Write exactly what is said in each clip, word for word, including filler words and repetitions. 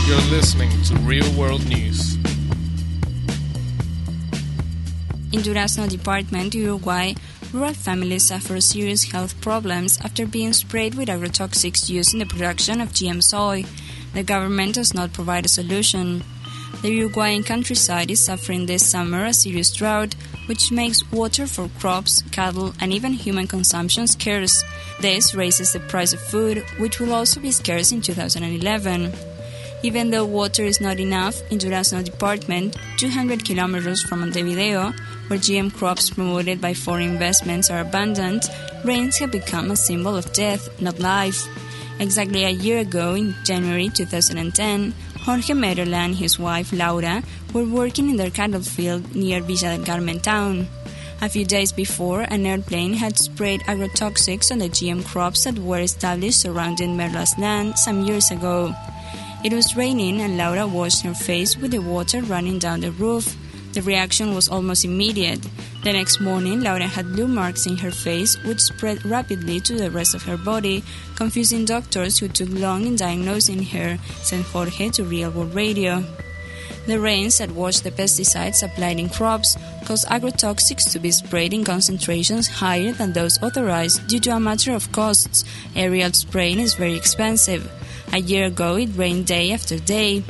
You're listening to Real World News. In Durazno Department, Uruguay, rural families suffer serious health problems after being sprayed with agrotoxics used in the production of G M soy. The government does not provide a solution. The Uruguayan countryside is suffering this summer a serious drought, which makes water for crops, cattle, and even human consumption scarce. This raises the price of food, which will also be scarce in two thousand eleven. Even though water is not enough, in Durazno Department, two hundred kilometers from Montevideo, where G M crops promoted by foreign investments are abundant, rains have become a symbol of death, not life. Exactly a year ago, in January two thousand ten, Jorge Merola and his wife Laura were working in their cattle field near Villa del Carmen town. A few days before, an airplane had sprayed agrotoxics on the G M crops that were established surrounding Merola's land some years ago. It was raining and Laura washed her face with the water running down the roof. The reaction was almost immediate. The next morning, Laura had blue marks in her face which spread rapidly to the rest of her body, confusing doctors who took long in diagnosing her, said Jorge to Real World Radio. The rains that washed the pesticides applied in crops caused agrotoxics to be sprayed in concentrations higher than those authorized due to a matter of costs. Aerial spraying is very expensive. A year ago, it rained day after day.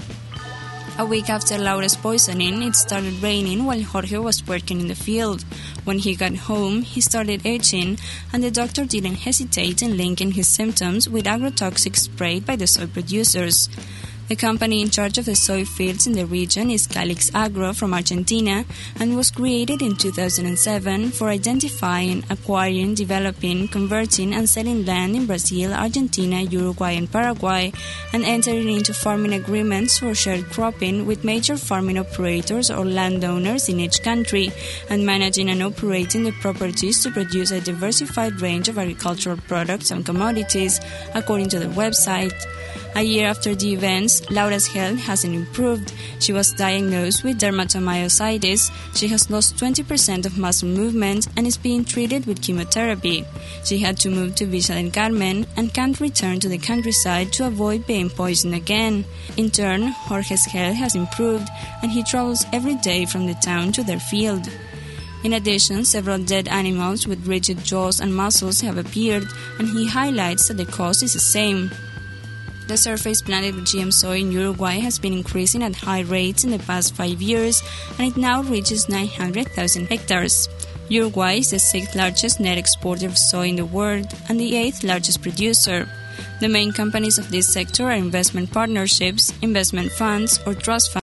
A week after Laura's poisoning, it started raining while Jorge was working in the field. When he got home, he started itching, and the doctor didn't hesitate in linking his symptoms with agrotoxics sprayed by the soy producers. The company in charge of the soy fields in the region is Calix Agro from Argentina and was created in two thousand seven for identifying, acquiring, developing, converting and selling land in Brazil, Argentina, Uruguay and Paraguay, and entering into farming agreements for shared cropping with major farming operators or landowners in each country, and managing and operating the properties to produce a diversified range of agricultural products and commodities, according to their website. A year after the events, Laura's health hasn't improved. She was diagnosed with dermatomyositis. She has lost twenty percent of muscle movement and is being treated with chemotherapy. She had to move to Villa del Carmen and can't return to the countryside to avoid being poisoned again. In turn, Jorge's health has improved and he travels every day from the town to their field. In addition, several dead animals with rigid jaws and muscles have appeared, and he highlights that the cause is the same. The surface planted with G M soy in Uruguay has been increasing at high rates in the past five years, and it now reaches nine hundred thousand hectares. Uruguay is the sixth largest net exporter of soy in the world and the eighth largest producer. The main companies of this sector are investment partnerships, investment funds, or trust funds.